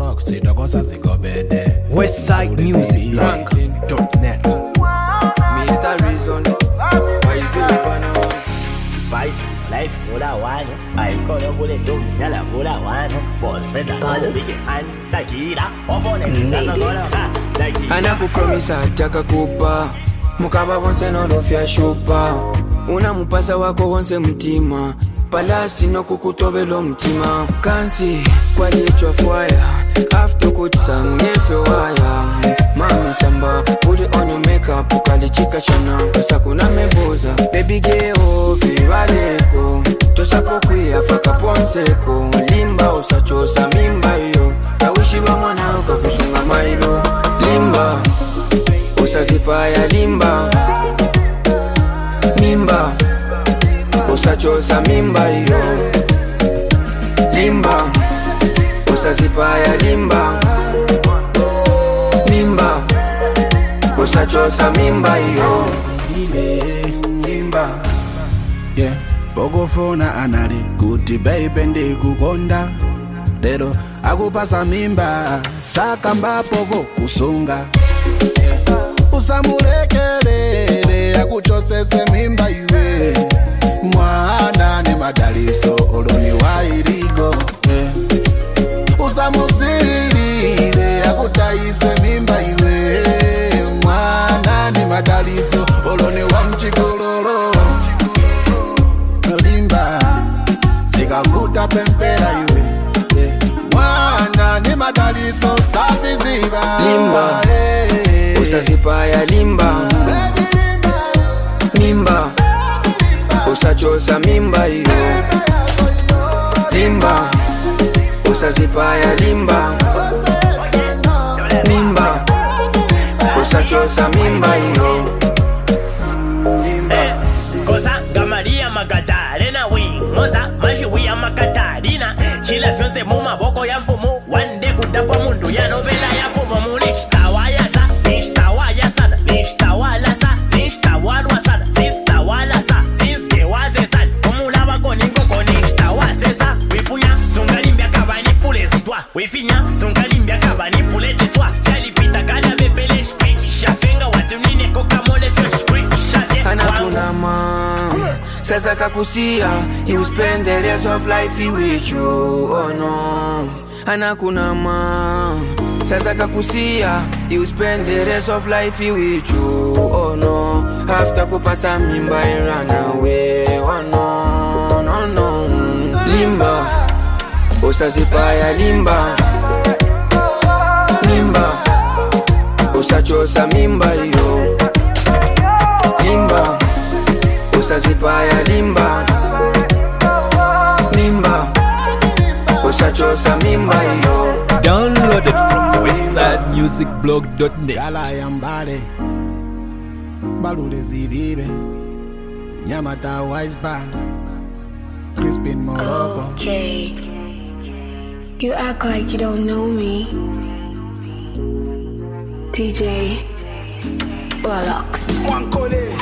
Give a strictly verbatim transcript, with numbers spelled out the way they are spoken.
box, sitakosa zigobede. Westside Music Blog dot net. Mister Reason, why is it gonna Spice, life, Bola Wano. I call a bullet to Yala Bola Wano. Ball, Reza, Big and Takira. anakupromisa ataka kupa mukaba wonse nolofya shupa unamupasa wako wonse mtima palasti nokukutobela mtima kansi kwaliechwa fwaya after kutsangefe waya mami samba uli on your makeup ukalichika chana pesa kuna mebuza baby geo vivaleko tosako kuya faka ponseko limba usachosa mimba yo nawishiwa mwana uka kusunga mailo limba usazipaya limba mimba usachosa mimba yo limba usazipaya limba mimba usachosa mimba yo Limba, yeah. Bogofona anali kuti baby ndikukonda. Lero akupasa mimba saka mbapovo kusunga. Usamulekelele akuchosese mimba iwe. Mwana ni madaliso oloni wa irigo. Usamusilile akutaise mimba iwe. Mwana ni madaliso oloni wa mchikololo. Limba sikavuta pempera iwe. Mwana ni madaliso safi ziba. Limba usazipaya limba mimba usachosa mimba yo limba usazipaya limba mimba usachosa mimba yo limba Kosa Gamaria Magadarena we Moza Mashi we Amakatarina Shila Fionse Muma Boko ya Fumu One day kutapa mundu ya novela ya Fumu Munishta wayasa Nishta wayasa Nishta walasa Nishta walwasa Sista walasa Siske wazesa Kumula wako ningo konishta wasesa Wifunya Sungalimbia kabani pule zitwa Wifinya Sungalimbia kabani pule jiswa Kalipita kada bepele shpiki Shafenga watunine kokamole fyo shpiki Shaze anakunama sasa kakusia you spend the rest of life with you oh no anakunama sasa kakusia you spend the rest of life with you oh no after kupasa mimba and run away oh no no no limba usazipaya limba limba usachosa mimba yo limba usazipaya limba mimba usachosa mimba yo. Downloaded from westside music blog dot net. Gala yambale Balule zidibe Nyamata wise band Crispin Morocco. Okay, you act like you don't know me. D J Bollocks. One code